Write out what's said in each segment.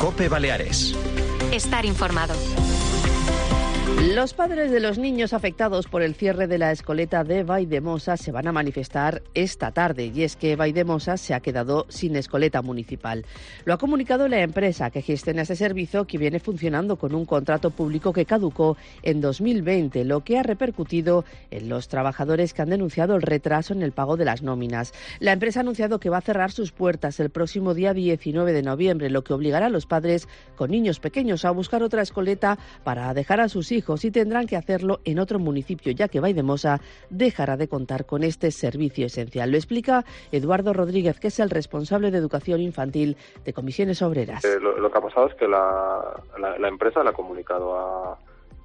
COPE Baleares. Estar informado. Los padres de los niños afectados por el cierre de la escoleta de Valldemossa se van a manifestar esta tarde, y es que Valldemossa se ha quedado sin escoleta municipal. Lo ha comunicado la empresa que gestiona este servicio, que viene funcionando con un contrato público que caducó en 2020, lo que ha repercutido en los trabajadores que han denunciado el retraso en el pago de las nóminas. La empresa ha anunciado que va a cerrar sus puertas el próximo día 19 de noviembre, lo que obligará a los padres con niños pequeños a buscar otra escoleta para dejar a sus hijos, y tendrán que hacerlo en otro municipio, ya que Valldemossa dejará de contar con este servicio esencial. Lo explica Eduardo Rodríguez, que es el responsable de educación infantil de Comisiones Obreras. Lo que ha pasado es que la empresa le ha comunicado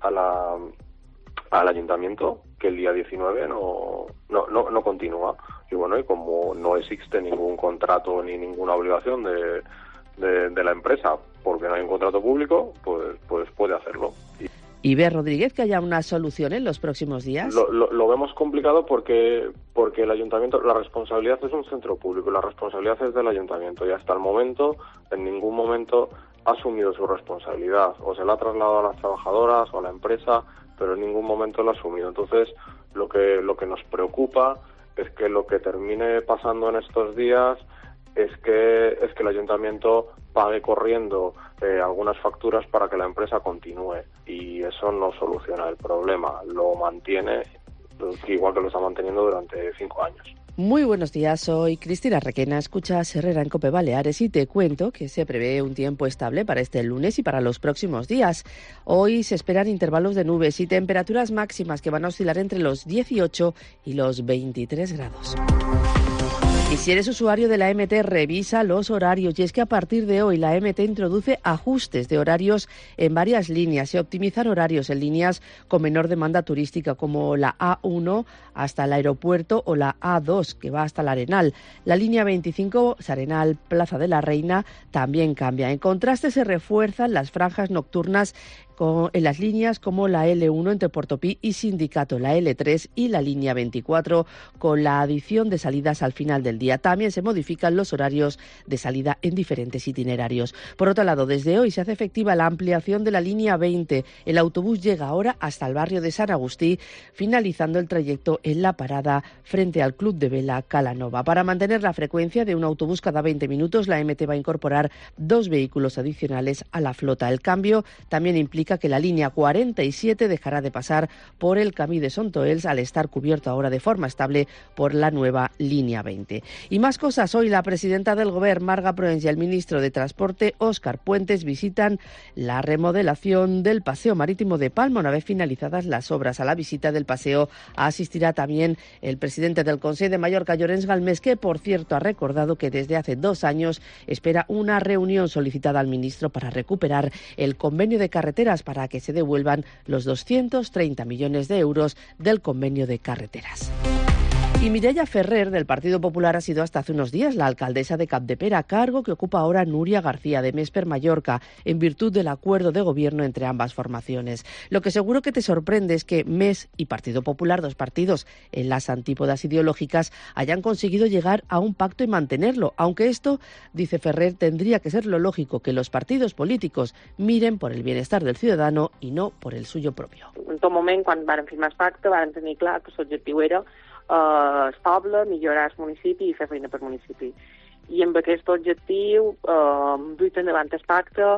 al ayuntamiento que el día 19 no continúa. Y bueno, y como no existe ningún contrato ni ninguna obligación de la empresa, porque no hay un contrato público, pues puede hacerlo. ¿Y ve, Rodríguez, que haya una solución en los próximos días? Lo vemos complicado porque el ayuntamiento, la responsabilidad es un centro público, la responsabilidad es del ayuntamiento, y hasta el momento, en ningún momento ha asumido su responsabilidad, o se la ha trasladado a las trabajadoras o a la empresa, pero en ningún momento lo ha asumido. Entonces, lo que nos preocupa es que lo que termine pasando en estos días es que el ayuntamiento pague corriendo algunas facturas para que la empresa continúe, y eso no soluciona el problema, lo mantiene igual que lo está manteniendo durante 5 años. Muy buenos días, soy Cristina Requena, escuchas Herrera en COPE Baleares y te cuento que se prevé un tiempo estable para este lunes y para los próximos días. Hoy se esperan intervalos de nubes y temperaturas máximas que van a oscilar entre los 18 y los 23 grados. Y si eres usuario de la MT, revisa los horarios, y es que a partir de hoy la MT introduce ajustes de horarios en varias líneas. Se optimizan horarios en líneas con menor demanda turística, como la A1 hasta el aeropuerto o la A2 que va hasta el Arenal. La línea 25, Arenal Plaza de la Reina, también cambia. En contraste, se refuerzan las franjas nocturnas en las líneas como la L1 entre Portopí y Sindicato, la L3 y la línea 24, con la adición de salidas al final del día. También se modifican los horarios de salida en diferentes itinerarios. Por otro lado, desde hoy se hace efectiva la ampliación de la línea 20. El autobús llega ahora hasta el barrio de San Agustí, finalizando el trayecto en la parada frente al Club de Vela Calanova. Para mantener la frecuencia de un autobús cada 20 minutos, la MT va a incorporar 2 vehículos adicionales a la flota. El cambio también implica que la línea 47 dejará de pasar por el Camí de Sontoels al estar cubierto ahora de forma estable por la nueva línea 20. Y más cosas. Hoy la presidenta del Govern, Marga Proens, y el ministro de Transporte, Óscar Puentes, visitan la remodelación del Paseo Marítimo de Palma. Una vez finalizadas las obras, a la visita del paseo asistirá también el presidente del Consell de Mallorca, Llorenç Galmés, que por cierto ha recordado que desde hace 2 años espera una reunión solicitada al ministro para recuperar el convenio de carreteras, para que se devuelvan los 230 millones de euros del convenio de carreteras. Y Mireia Ferrer, del Partido Popular, ha sido hasta hace unos días la alcaldesa de Capdepera, cargo que ocupa ahora Núria García, de Mesper Mallorca, en virtud del acuerdo de gobierno entre ambas formaciones. Lo que seguro que te sorprende es que MES y Partido Popular, 2 partidos en las antípodas ideológicas, hayan conseguido llegar a un pacto y mantenerlo, aunque esto, dice Ferrer, tendría que ser lo lógico, que los partidos políticos miren por el bienestar del ciudadano i no por el suyo propio. En tot moment, quan varen firmar el pacte, varen tenir clar que l'objectiu era el poble, millorar el municipi i fer feina per municipi. I amb aquest objectiu lluiten endavant el pacte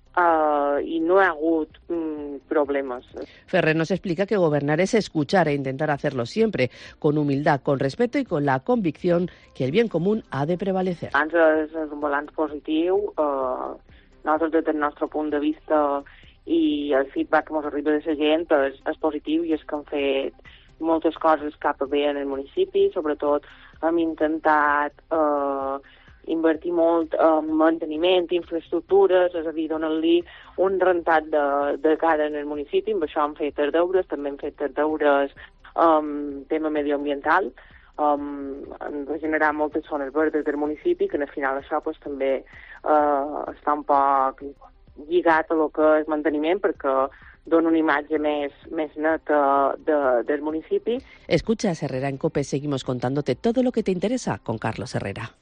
y no ha hagut problemas. Ferrer nos explica que gobernar es escuchar e intentar hacerlo siempre con humildad, con respeto y con la convicción que el bien común ha de prevalecer. És un balanç positiu. Nosaltres, des del nostre punt de vista i el feedback que ens arriba de la gent és positiu, i és que han fet moltes coses cap a bé en el municipi. Sobretot hem intentat invertir molt en manteniment, infraestructures, és a dir, donar-li un rentat de cara en el municipi. Amb això hem fet els deures, també hem fet els deures en tema medioambiental, regenerar moltes zones verdes del municipi, que al final això pues, també està un poc lligat a lo que és manteniment, perquè dona una imatge més neta del municipi. Escuchas Herrera en COPE, seguimos contándote todo lo que te interesa con Carlos Herrera.